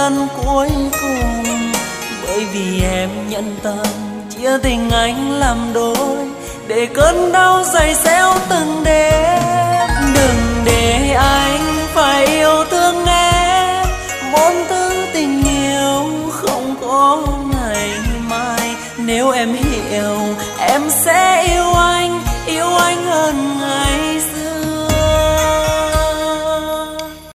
lần cuối cùng. Bởi vì em nhận tâm chia tình anh làm đôi, để cơn đau dày xéo từng đêm. Đừng để anh phải yêu thương em, bốn thứ tình yêu không có ngày mai. Nếu em hiểu em sẽ yêu